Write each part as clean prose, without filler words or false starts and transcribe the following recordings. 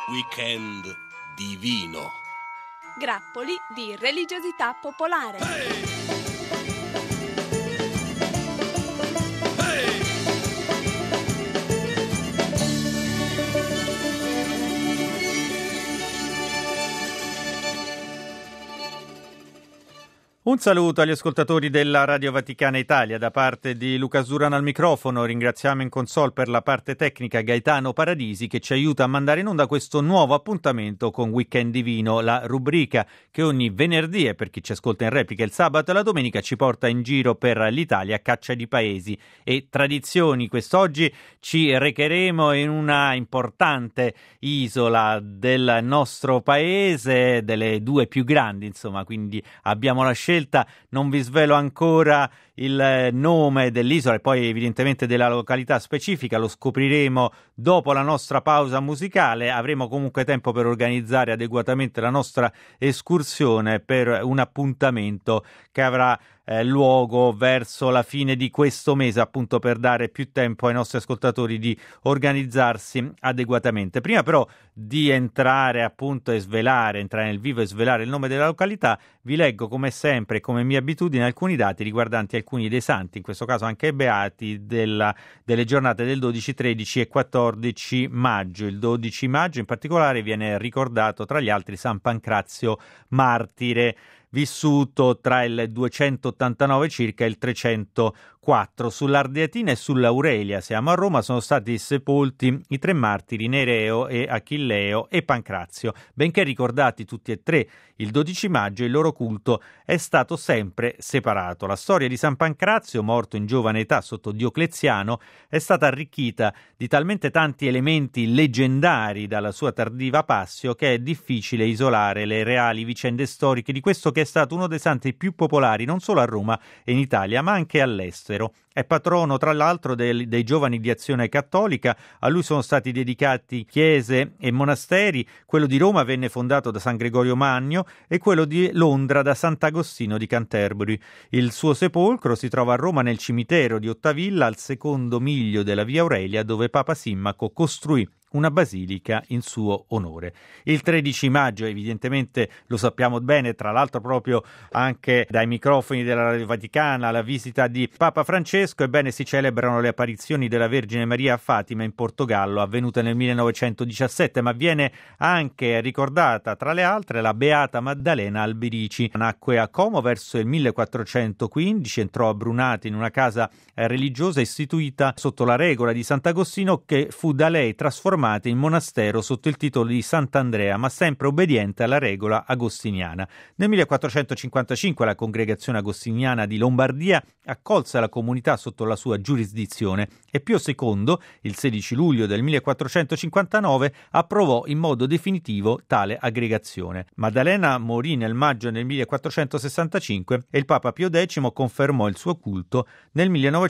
Weekend divino. Grappoli di religiosità popolare. Un saluto agli ascoltatori della Radio Vaticana Italia da parte di Luca Zurano al microfono. Ringraziamo in console per la parte tecnica Gaetano Paradisi che ci aiuta a mandare in onda questo nuovo appuntamento con Weekend Divino, la rubrica che ogni venerdì e per chi ci ascolta in replica il sabato e la domenica ci porta in giro per l'Italia a caccia di paesi e tradizioni. Quest'oggi ci recheremo in una importante isola del nostro paese, delle due più grandi, insomma, quindi abbiamo la scelta. Non vi svelo ancora il nome dell'isola e poi evidentemente della località specifica, lo scopriremo dopo la nostra pausa musicale. Avremo comunque tempo per organizzare adeguatamente la nostra escursione per un appuntamento che avrà luogo verso la fine di questo mese, appunto per dare più tempo ai nostri ascoltatori di organizzarsi adeguatamente. Prima però di entrare appunto entrare nel vivo e svelare il nome della località, vi leggo come sempre, come mia abitudine, alcuni dati riguardanti alcuni dei santi, in questo caso anche i beati delle giornate del 12, 13 e 14 maggio. Il 12 maggio in particolare viene ricordato tra gli altri San Pancrazio martire, vissuto tra il 289 circa e il 304. Sull'Ardeatina e sull'Aurelia, siamo a Roma, sono stati sepolti i tre martiri Nereo e Achilleo e Pancrazio. Benché ricordati tutti e tre il 12 maggio, il loro culto è stato sempre separato. La storia di San Pancrazio, morto in giovane età sotto Diocleziano, è stata arricchita di talmente tanti elementi leggendari dalla sua tardiva passio che è difficile isolare le reali vicende storiche di questo che è stato uno dei santi più popolari non solo a Roma e in Italia ma anche all'estero. È patrono tra l'altro dei giovani di Azione Cattolica, a lui sono stati dedicati chiese e monasteri. Quello di Roma venne fondato da San Gregorio Magno e quello di Londra da Sant'Agostino di Canterbury. Il suo sepolcro si trova a Roma nel cimitero di Ottavilla al secondo miglio della via Aurelia, dove Papa Simmaco costruì una basilica in suo onore. Il 13 maggio, evidentemente lo sappiamo bene, tra l'altro proprio anche dai microfoni della Radio Vaticana, la visita di Papa Francesco, ebbene si celebrano le apparizioni della Vergine Maria a Fatima in Portogallo, avvenute nel 1917, ma viene anche ricordata tra le altre la Beata Maddalena Alberici. Nacque a Como verso il 1415, entrò a Brunati in una casa religiosa istituita sotto la regola di Sant'Agostino, che fu da lei trasformata in monastero sotto il titolo di Sant'Andrea, ma sempre obbediente alla regola agostiniana. Nel 1455 la congregazione agostiniana di Lombardia accolse la comunità sotto la sua giurisdizione e Pio II, il 16 luglio del 1459, approvò in modo definitivo tale aggregazione. Maddalena morì nel maggio del 1465 e il Papa Pio X confermò il suo culto nel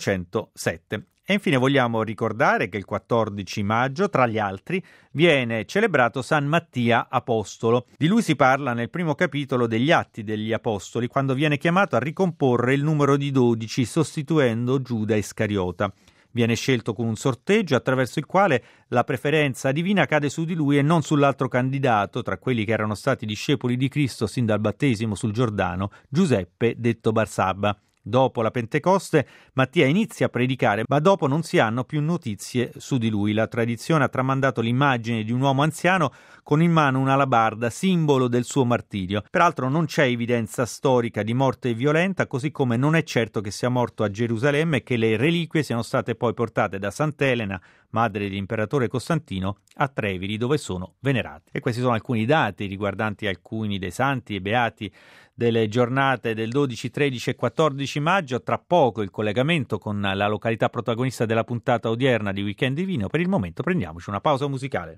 1907. E infine vogliamo ricordare che il 14 maggio, tra gli altri, viene celebrato San Mattia Apostolo. Di lui si parla nel primo capitolo degli Atti degli Apostoli, quando viene chiamato a ricomporre il numero di 12, sostituendo Giuda Iscariota. Viene scelto con un sorteggio attraverso il quale la preferenza divina cade su di lui e non sull'altro candidato, tra quelli che erano stati discepoli di Cristo sin dal battesimo sul Giordano, Giuseppe detto Barsabba. Dopo la Pentecoste, Mattia inizia a predicare, ma dopo non si hanno più notizie su di lui. La tradizione ha tramandato l'immagine di un uomo anziano con in mano un'alabarda, simbolo del suo martirio. Peraltro non c'è evidenza storica di morte violenta, così come non è certo che sia morto a Gerusalemme e che le reliquie siano state poi portate da Sant'Elena, madre dell'imperatore Costantino, a Treviri, dove sono venerate. E questi sono alcuni dati riguardanti alcuni dei santi e beati delle giornate del 12, 13 e 14 maggio. Tra poco il collegamento con la località protagonista della puntata odierna di Weekend Divino. Per il momento prendiamoci una pausa musicale.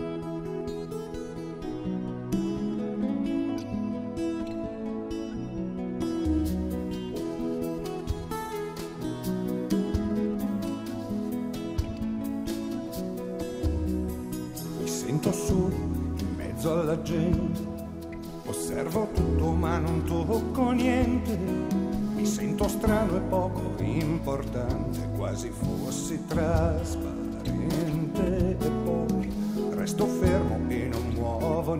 Mi sento su in mezzo alla gente, osservo tutto ma non tocco niente, mi sento strano e poco importante, quasi fossi trasparente, e poi resto fermo e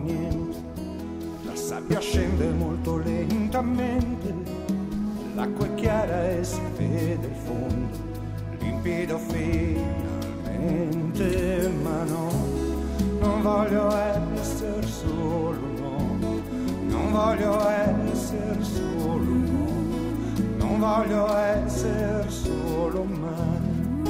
niente. La sabbia scende molto lentamente, l'acqua è chiara e si vede il fondo, limpido finalmente. Ma no, non voglio essere solo, no, non voglio essere solo, no, non voglio essere solo mai.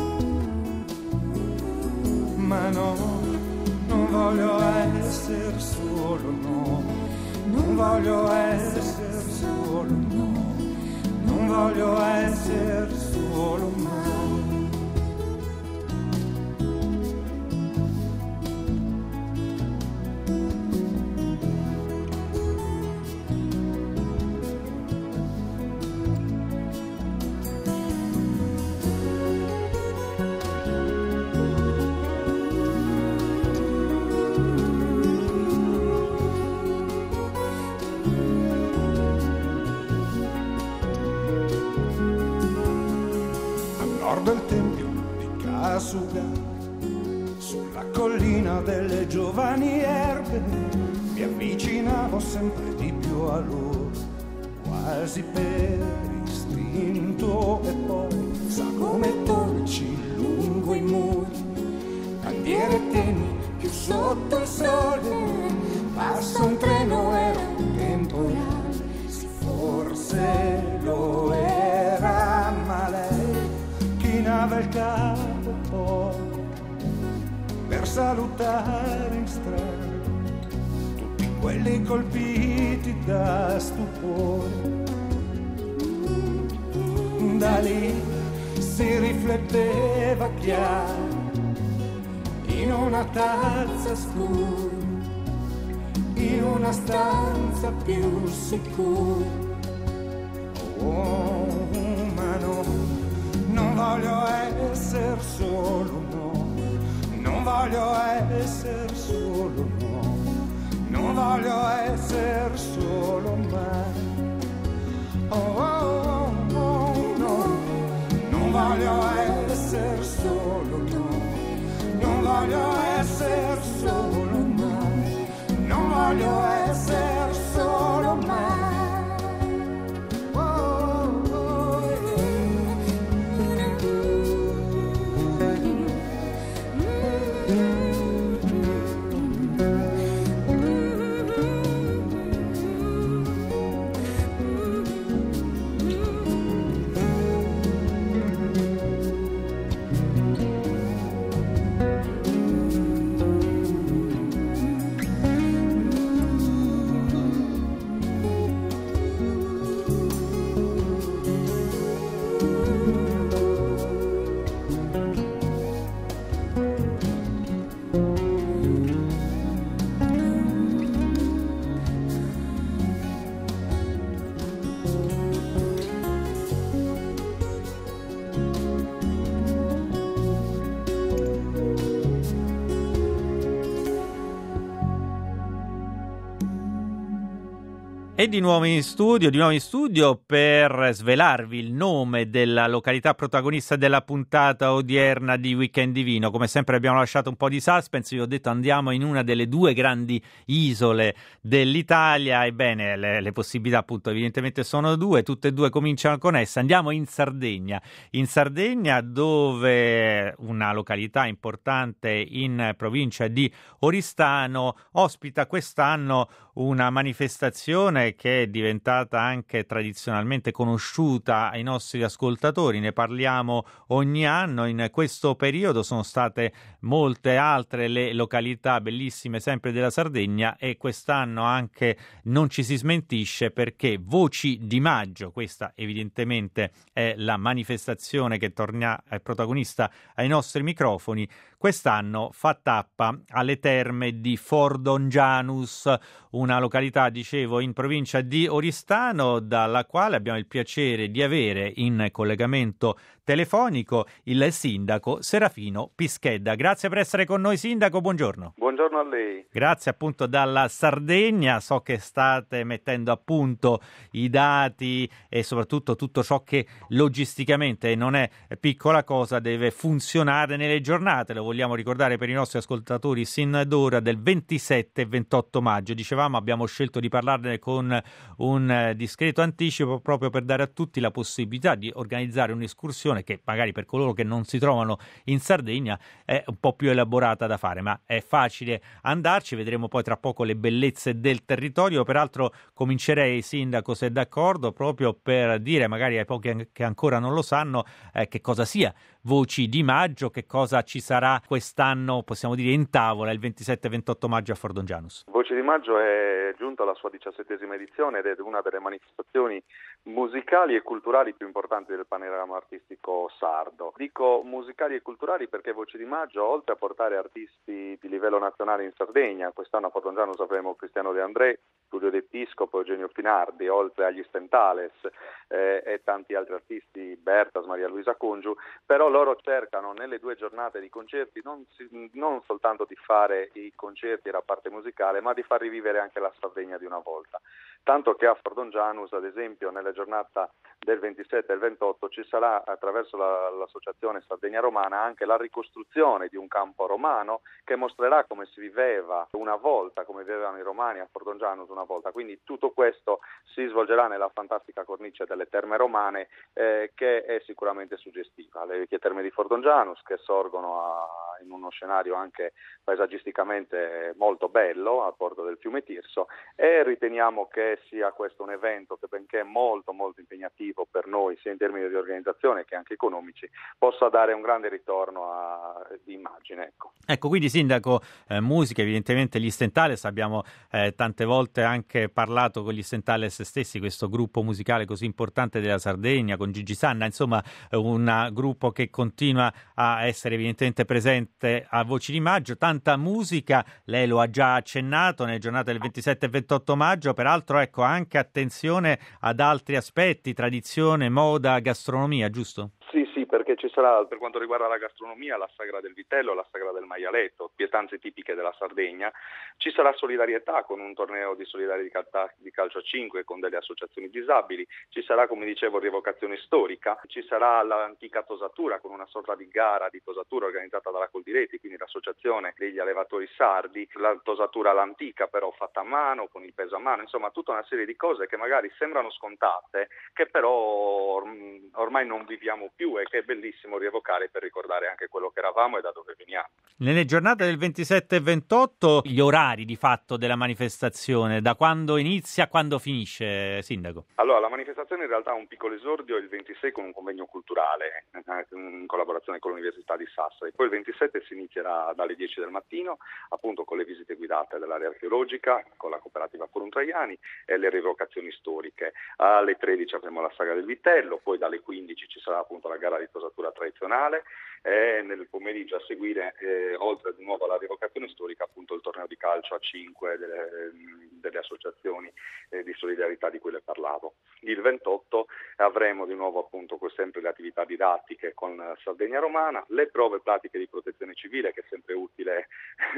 Ma no, non voglio essere solo, no, non voglio essere solo, no, non voglio essere solo mai. Del tempio di Kasuga, sulla collina delle giovani erbe, mi avvicinavo sempre di più a loro, quasi per istinto, e poi sagome dolci lungo i muri, candiere tenui più sotto il sole, passa un treno, era un temporale, sì forse lo era, ma lei chinava il capo poi per salutare in strada tutti quelli colpiti da stupore. Da lì si rifletteva chiaro in una tazza scura, in una stanza più sicura. Oh, ma no, non voglio essere solo, no, non voglio essere solo, no, non voglio essere solo mai. Oh, oh, oh, no, non voglio essere solo, no, non voglio essere solo mai, non voglio essere solo mai. E di nuovo in studio per svelarvi il nome della località protagonista della puntata odierna di Weekend Divino. Come sempre abbiamo lasciato un po' di suspense, vi ho detto andiamo in una delle due grandi isole dell'Italia. Ebbene, le possibilità appunto evidentemente sono due, tutte e due cominciano con essa. Andiamo in Sardegna dove una località importante in provincia di Oristano ospita quest'anno una manifestazione che è diventata anche tradizionalmente conosciuta ai nostri ascoltatori. Ne parliamo ogni anno. In questo periodo sono state molte altre le località bellissime sempre della Sardegna, e quest'anno anche non ci si smentisce, perché Voci di Maggio, questa evidentemente è la manifestazione che torna protagonista ai nostri microfoni, quest'anno fa tappa alle terme di Fordongianus, una località, dicevo, in provincia di Oristano, dalla quale abbiamo il piacere di avere in collegamento telefonico il sindaco Serafino Pischedda. Grazie per essere con noi, sindaco, buongiorno. Buongiorno buongiorno a lei. Grazie appunto dalla Sardegna, so che state mettendo a punto i dati e soprattutto tutto ciò che logisticamente non è piccola cosa deve funzionare nelle giornate, lo vogliamo ricordare per i nostri ascoltatori sin d'ora del 27 e 28 maggio. Dicevamo abbiamo scelto di parlarne con un discreto anticipo proprio per dare a tutti la possibilità di organizzare un'escursione che magari per coloro che non si trovano in Sardegna è un po' più elaborata da fare, ma è facile andarci, vedremo poi tra poco le bellezze del territorio. Peraltro comincerei, sindaco, se è d'accordo, proprio per dire magari ai pochi che ancora non lo sanno che cosa sia Voci di Maggio, che cosa ci sarà quest'anno, possiamo dire, in tavola il 27-28 maggio a Fordongianus. Voci di Maggio è giunta alla sua 17ª edizione ed è una delle manifestazioni musicali e culturali più importanti del panorama artistico sardo. Dico musicali e culturali perché Voci di Maggio, oltre a portare artisti di livello nazionale in Sardegna, quest'anno a Fordongianus avremo Cristiano De André, Tullio De Piscopo, Eugenio Finardi, oltre agli Stentales e tanti altri artisti, Bertas, Maria Luisa Congiu, però loro cercano nelle 2 giornate di concerti non soltanto di fare i concerti e la parte musicale, ma di far rivivere anche la Sardegna di una volta. Tanto che a Fordongianus, ad esempio, nella giornata del 27 e il 28 ci sarà, attraverso l'associazione Sardegna Romana, anche la ricostruzione di un campo romano che mostrerà come si viveva una volta, come vivevano i romani a Fordongianus una volta. Quindi tutto questo si svolgerà nella fantastica cornice delle terme romane, che è sicuramente suggestiva. Le vecchie terme di Fordongianus, che sorgono in uno scenario anche paesaggisticamente molto bello, a bordo del fiume Tirso, e riteniamo che sia questo un evento che, benché molto molto impegnativo per noi, sia in termini di organizzazione che anche economici, possa dare un grande ritorno di immagine. Ecco, quindi sindaco, musica, evidentemente gli Stentales, abbiamo tante volte anche parlato con gli Stentales stessi, questo gruppo musicale così importante della Sardegna, con Gigi Sanna, insomma un gruppo che continua a essere evidentemente presente a Voci di Maggio, tanta musica, lei lo ha già accennato nelle giornate del 27 e 28 maggio, peraltro ecco anche attenzione ad altri aspetti, tradizione, moda, gastronomia, giusto? Sì, perché ci sarà, per quanto riguarda la gastronomia, la sagra del vitello, la sagra del maialetto, pietanze tipiche della Sardegna. Ci sarà solidarietà con un torneo di solidarietà di calcio a 5 con delle associazioni disabili, ci sarà, come dicevo, rievocazione storica, ci sarà l'antica tosatura con una sorta di gara di tosatura organizzata dalla Coldiretti, quindi l'associazione degli allevatori sardi, la tosatura all'antica però fatta a mano, con il peso a mano, insomma tutta una serie di cose che magari sembrano scontate, che però ormai non viviamo più e che è bellissimo rievocare per ricordare anche quello che eravamo e da dove veniamo. Nelle giornate del 27 e 28 gli orari di fatto della manifestazione, da quando inizia a quando finisce, sindaco? Allora, la manifestazione in realtà ha un piccolo esordio il 26 con un convegno culturale in collaborazione con l'Università di Sassari, poi il 27 si inizierà dalle 10 del mattino, appunto con le visite guidate dell'area archeologica, con la cooperativa Forum Traiani e le rievocazioni storiche. Alle 13 avremo la saga del vitello, poi dalle 15 ci sarà appunto la gara di tosatura tradizionale e nel pomeriggio a seguire, oltre di nuovo alla rievocazione storica, appunto il torneo di calcio a 5 delle associazioni di solidarietà di cui le parlavo. Il 28 avremo di nuovo appunto sempre le attività didattiche con Sardegna Romana, le prove pratiche di protezione civile, che è sempre utile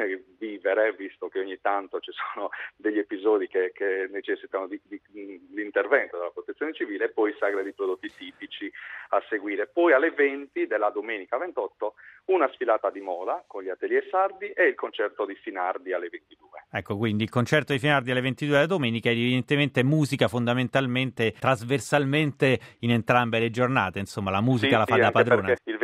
vivere, visto che ogni tanto ci sono degli episodi che necessitano di l'intervento della protezione civile, e poi sagre di prodotti tipici a seguire. Poi alle 20 della domenica 28 una sfilata di moda con gli atelier sardi e il concerto di Finardi alle 22. Ecco, quindi il concerto di Finardi alle 22 della domenica, evidentemente musica fondamentalmente, trasversalmente in entrambe le giornate, insomma la musica la fa da padrona. Perché il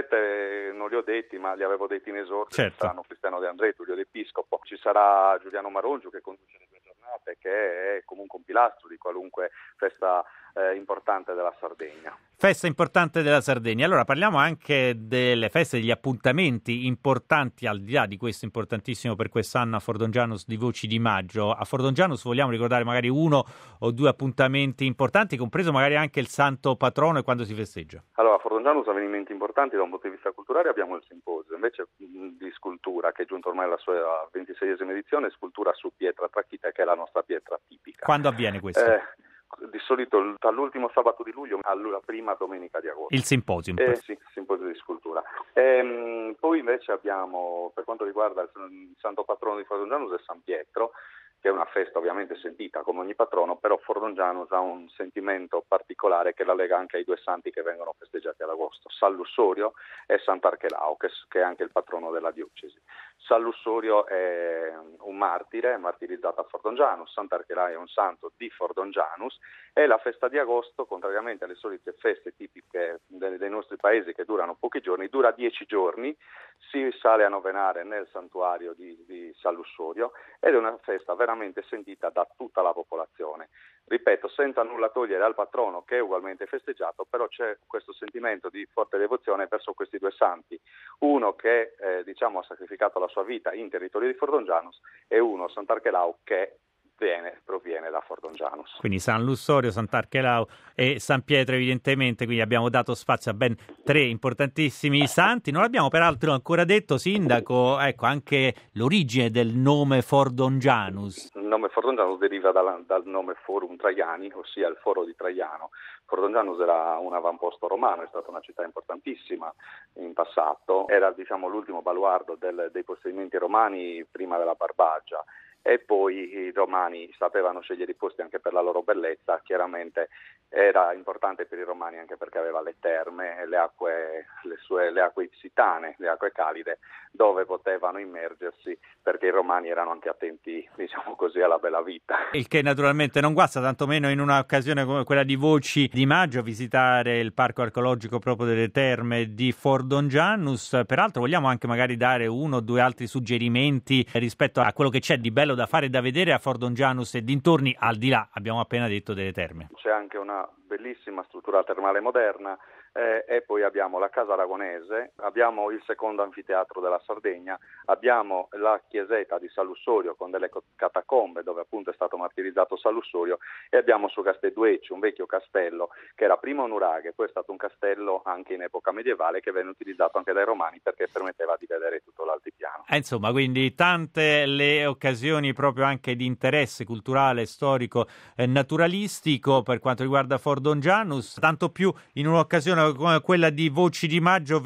27 non li ho detti, ma li avevo detti in esordio, certo. Ci saranno Cristiano De André, Tullio De Piscopo, ci sarà Giuliano Marongiu che conduce le 2 giornate, che è comunque un pilastro di qualunque festa importante della Sardegna. Festa importante della Sardegna. Allora parliamo anche delle feste, degli appuntamenti importanti, al di là di questo importantissimo per quest'anno a Fordongianus di Voci di Maggio. A Fordongianus vogliamo ricordare magari 1 o 2 appuntamenti importanti, compreso magari anche il santo patrono e quando si festeggia. Allora, a Fordongianus avvenimenti importanti da un punto di vista culturale abbiamo il simposio, invece di scultura, che è giunto ormai alla sua 26esima edizione, scultura su pietra tracchita, che è la nostra pietra tipica. Quando avviene questo? di solito dall'ultimo sabato di luglio alla prima domenica di agosto. Il simposium. Sì, simposio di scultura. Poi invece abbiamo, per quanto riguarda il santo patrono di Fordongianus, è San Pietro, che è una festa ovviamente sentita come ogni patrono, però Fordongianus ha un sentimento particolare che la lega anche ai due santi che vengono festeggiati ad agosto, San Lussorio e Sant'Archelao, che è anche il patrono della diocesi. San Lussorio è un martire, martirizzato a Fordongianus, Sant'Archelao è un santo di Fordongianus, e la festa di agosto, contrariamente alle solite feste tipiche dei nostri paesi che durano pochi giorni, dura 10 giorni, si sale a novenare nel santuario di San Lussorio ed è una festa veramente sentita da tutta la popolazione. Ripeto, senza nulla togliere al patrono, che è ugualmente festeggiato, però c'è questo sentimento di forte devozione verso questi due santi, uno che ha sacrificato la sua vita in territorio di Fordongianus e uno, Sant'Archelao, che proviene da Fordongianus. Quindi San Lussorio, Sant'Archelao e San Pietro evidentemente, quindi abbiamo dato spazio a ben 3 importantissimi santi. Non abbiamo peraltro ancora detto, Sindaco, anche l'origine del nome Fordongianus. Il nome Fordongianus deriva dal nome Forum Traiani, ossia il foro di Traiano. Fordongianus era un avamposto romano, è stata una città importantissima in passato, era l'ultimo baluardo dei possedimenti romani prima della Barbagia. E poi i romani sapevano scegliere i posti anche per la loro bellezza, chiaramente era importante per i romani anche perché aveva le terme, le acque ipsitane, le acque calide, dove potevano immergersi, perché i romani erano anche attenti, alla bella vita. Il che naturalmente non guasta, tantomeno in un'occasione come quella di Voci di Maggio, visitare il parco archeologico proprio delle terme di Fordongianus. Peraltro vogliamo anche magari dare 1 o 2 altri suggerimenti rispetto a quello che c'è di bello da fare e da vedere a Fordongianus e dintorni, al di là, abbiamo appena detto, delle terme. C'è anche una bellissima struttura termale moderna, e poi abbiamo la Casa Aragonese, abbiamo il secondo anfiteatro della Sardegna, abbiamo la chiesetta di San Lussorio con delle catacombe dove appunto è stato martirizzato San Lussorio, e abbiamo su Castelduecci un vecchio castello che era prima un nuraghe, poi è stato un castello anche in epoca medievale che venne utilizzato anche dai romani perché permetteva di vedere tutto l'altipiano. Insomma, quindi tante le occasioni proprio anche di interesse culturale, storico e naturalistico per quanto riguarda Fordongianus, tanto più in un'occasione come quella di Voci di Maggio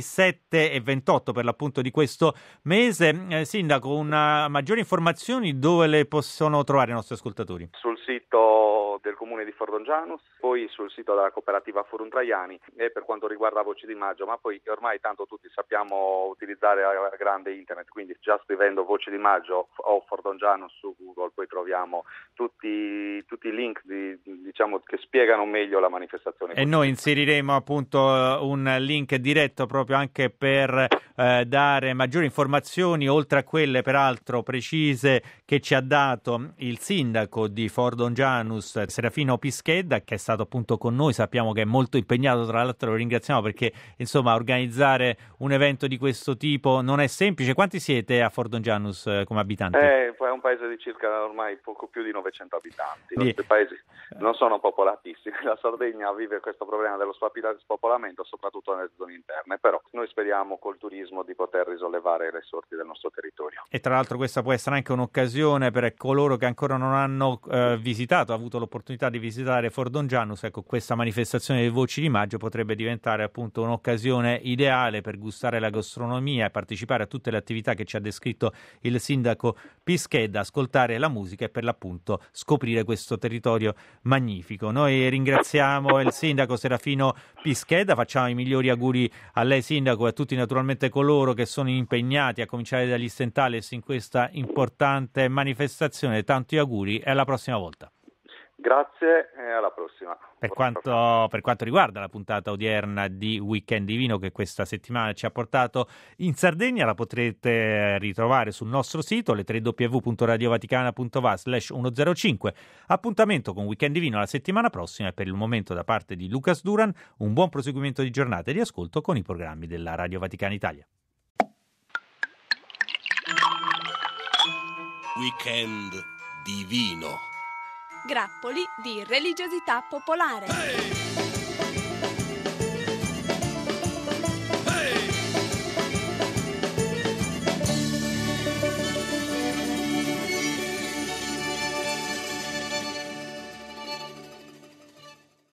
27 e 28 per l'appunto di questo mese. Sindaco, maggiori informazioni dove le possono trovare i nostri ascoltatori? Sul sito del comune di Fordongianus, poi sul sito della cooperativa Forum Traiani, e per quanto riguarda Voci di Maggio, ma poi ormai tanto tutti sappiamo utilizzare a grande internet, quindi già scrivendo Voci di Maggio o Fordongianus su Google poi troviamo tutti i link che spiegano meglio la manifestazione. E noi inseriremo appunto un link diretto proprio anche per dare maggiori informazioni, oltre a quelle peraltro precise che ci ha dato il sindaco di Fordongianus, Serafino Pischedda, che è stato appunto con noi. Sappiamo che è molto impegnato, tra l'altro lo ringraziamo perché organizzare un evento di questo tipo non è semplice. Quanti siete a Fordongianus come abitanti? È un paese di circa ormai poco più di 900 abitanti. I nostri paesi non sono popolatissimi, la Sardegna vive questo problema dello spopolamento soprattutto nelle zone interne, però noi speriamo col turismo di poter risollevare le sorti del nostro territorio. E tra l'altro questa può essere anche un'occasione per coloro che ancora non hanno avuto l'opportunità di visitare Fordongianus. Questa manifestazione di Voci di Maggio potrebbe diventare appunto un'occasione ideale per gustare la gastronomia e partecipare a tutte le attività che ci ha descritto il sindaco Pischedda, ascoltare la musica e per l'appunto scoprire questo territorio magnifico. Noi ringraziamo il sindaco Serafino Pischedda, facciamo i migliori auguri a lei sindaco e a tutti naturalmente coloro che sono impegnati, a cominciare dagli Stentales, in questa importante manifestazione. Tanti auguri e alla prossima volta. Grazie e alla prossima. Per quanto riguarda la puntata odierna di Weekend Divino che questa settimana ci ha portato in Sardegna, la potrete ritrovare sul nostro sito, le www.radiovaticana.va/105. Appuntamento con Weekend Divino la settimana prossima, e per il momento da parte di Lucas Duran un buon proseguimento di giornata e di ascolto con i programmi della Radio Vaticana Italia. Weekend Divino. Grappoli di religiosità popolare.